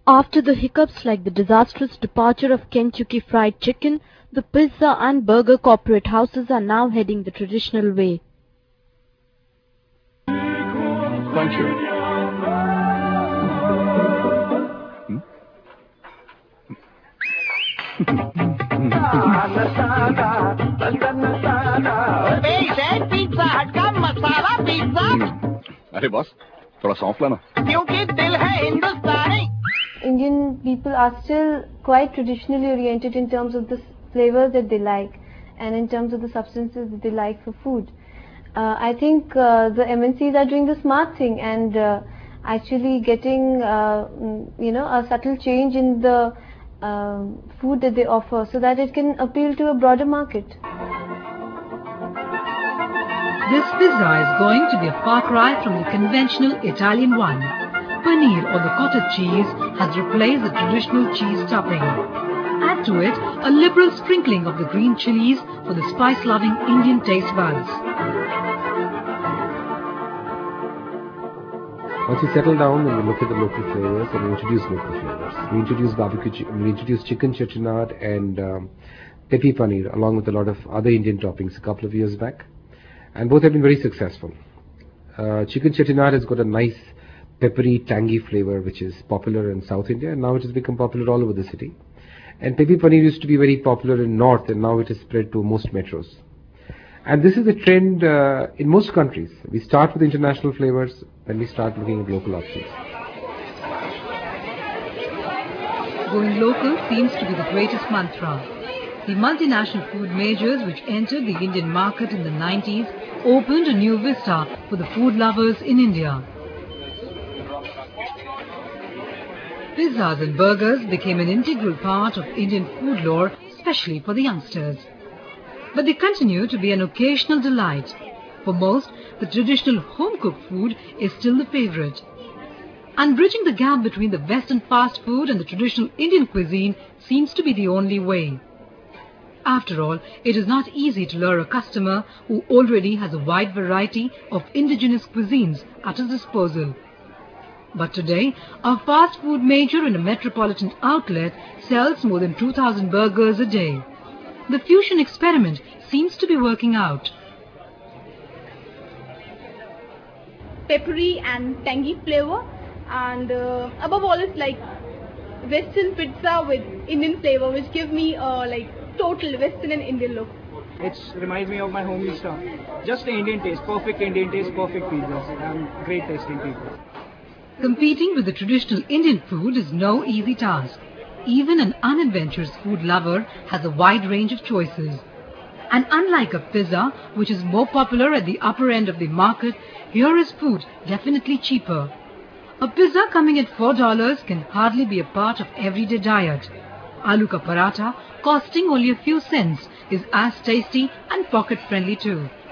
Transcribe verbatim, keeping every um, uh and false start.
After the hiccups like the disastrous departure of Kentucky Fried Chicken, the pizza and burger corporate houses are now heading the traditional way. Thank you. Hmm? Pizza Hut का मसाला pizza अरे boss थोड़ा सौंफ लाना क्योंकि दिल है हिंदुस्तानी. Indian people are still quite traditionally oriented in terms of the flavors that they like and in terms of the substances that they like for food. Uh, I think uh, the M N Cs are doing the smart thing and uh, actually getting uh, you know a subtle change in the uh, food that they offer so that it can appeal to a broader market. This pizza is going to be a far cry from the conventional Italian one. Paneer or the cottage cheese has replaced the traditional cheese topping. Add to it a liberal sprinkling of the green chilies for the spice-loving Indian taste buds. Once you settle down and we look at the local flavors and we introduce local flavors. We introduced barbecue, we introduced chicken chettinad and um, pepi paneer along with a lot of other Indian toppings a couple of years back. And both have been very successful. Uh, chicken chettinad has got a nice peppery, tangy flavor which is popular in South India and now it has become popular all over the city. And pepi paneer used to be very popular in North and now it is spread to most metros. And this is a trend uh, in most countries. We start with international flavors and we start looking at local options. Going local seems to be the greatest mantra. The multinational food majors which entered the Indian market in the nineties opened a new vista for the food lovers in India. Pizzas and burgers became an integral part of Indian food lore, especially for the youngsters. But they continue to be an occasional delight. For most, the traditional home-cooked food is still the favorite. And bridging the gap between the Western fast food and the traditional Indian cuisine seems to be the only way. After all, it is not easy to lure a customer who already has a wide variety of indigenous cuisines at his disposal. But today, a fast food major in a metropolitan outlet sells more than two thousand burgers a day. The fusion experiment seems to be working out. Peppery and tangy flavor, and uh, above all it's like Western pizza with Indian flavor, which give me uh, like total Western and Indian look. It reminds me of my homely stuff. Just the Indian taste, perfect Indian taste, perfect pizzas, and great tasting people. Competing with the traditional Indian food is no easy task. Even an unadventurous food lover has a wide range of choices. And unlike a pizza, which is more popular at the upper end of the market, here is food definitely cheaper. A pizza coming at four dollars can hardly be a part of everyday diet. Aloo ka paratha, costing only a few cents, is as tasty and pocket-friendly too.